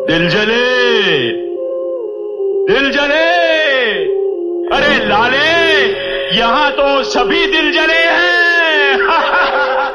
दिल जले, दिल जले, अरे लाले यहां तो सभी दिल जले हैं।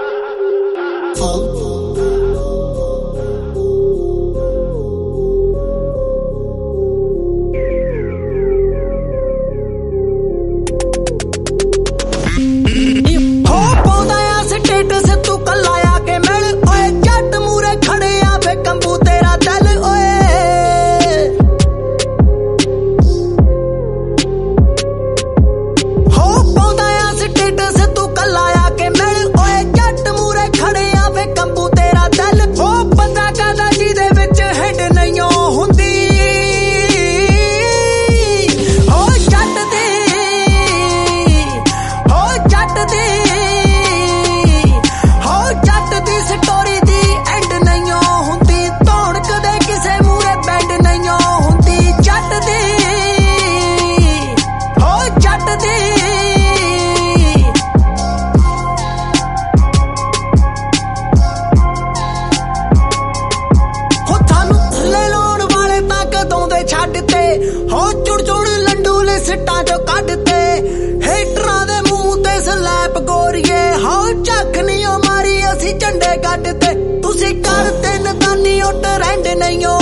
हो चुड़ चुड़ लड्डू ले सिट्टा चो कढ़ते हेटरां दे मूंह ते स्लैप गोरिए हो झख नहीं मारी असी झंडे गड्ढते तुसी करते नदानी ओ ट्रेंड नहीं हो